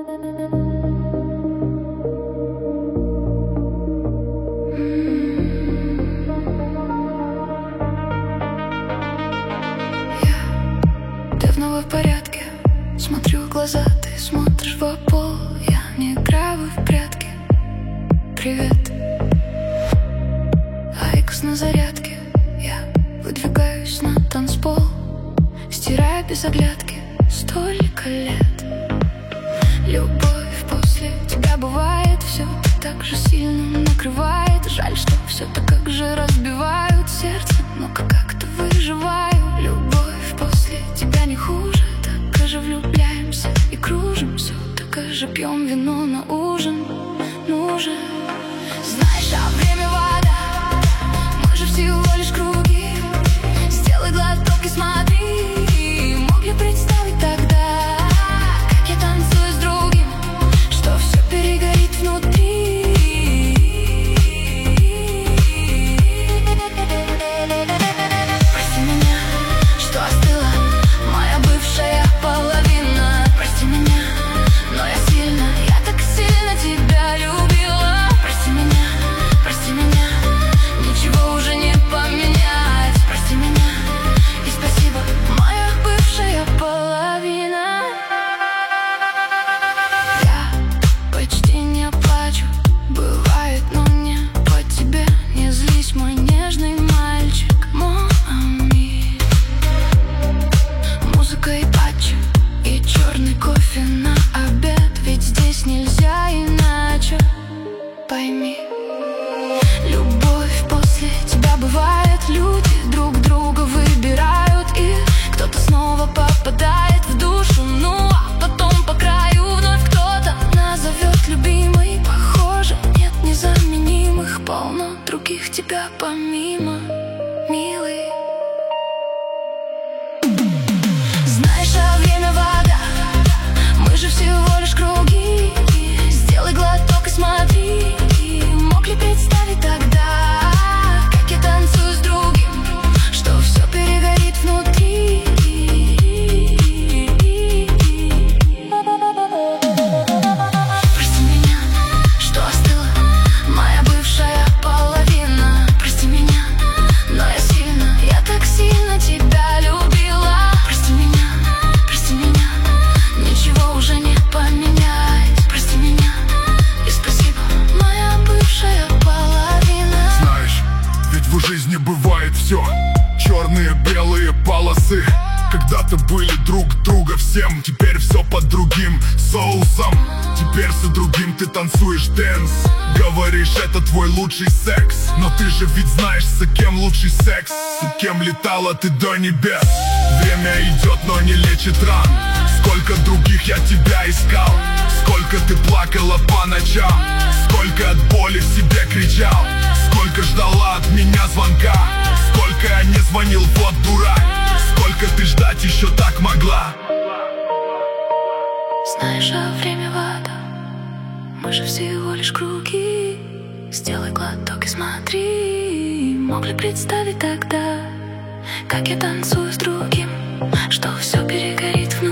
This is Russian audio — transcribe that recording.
В порядке, смотрю в глаза, ты смотришь в пол. Я не играю в прятки. Привет. Айкос на зарядке. Я выдвигаюсь на танцпол, стирая без оглядки столько лет. Любовь после тебя бывает, все так же сильно накрывает. Жаль, что все так как же разбивают сердце, но как-то выживаю. Любовь после тебя не хуже, так же влюбляемся и кружимся, так же пьем вино на ужин. Ну же, знаешь, а время вода, мы же всего лишь круги. Сделай глоток и смотри. Мог ли представить тогда, как я танцую с другим, что все перегорит внутри? Прости меня, что остыла моя бывшая половина. Прости меня, но я сильно, я так сильно тебя любила. Прости меня, ничего уже не поменять. Прости меня и спасибо, моя бывшая половина. Я почти не плачу, бывает, но не по тебе. Не злись, мой нежный мальчик, мой ami. Музыка и патчи, и черный кофе на обед, ведь здесь нельзя иначе, пойми. Любовь после тебя бывает, люди друг друга выбирают, и кто-то снова попадает в душу, ну а потом по краю вновь кто-то назовет любимой. Похоже, нет незаменимых, полно других тебя помимо, милый. Знаешь, а время вода, мы же всего лишь круги. Сделай глоток и смотри. Мог ли представить тогда, как я танцую с другим, что все перегорит внутри? Прости меня, что остыла моя бывшая половина. Прости меня, но я сильно, я так сильно тебя любила. Прости меня, ничего уже не поменять. Прости меня и спасибо, моя бывшая половина. Знаешь, ведь в жизни бывает все, черные, белые полосы. Когда-то были друг друга всем, теперь все под другим соусом. Теперь со другим ты танцуешь дэнс. Говоришь, это твой лучший секс, но ты же ведь знаешь, с кем лучший секс. С кем летала ты до небес. Время идет, но не лечит ран. Сколько других я тебя искал, сколько ты плакала по ночам, сколько от боли в себе кричал, сколько ждала от меня звонка, сколько я не звонил, вот дурак. Сколько ты ждать еще так могла? Знаешь, а время вода, мы же всего лишь круги. Сделай глоток и смотри. Мог ли представить тогда, как я танцую с другим, что все перегорит внутри?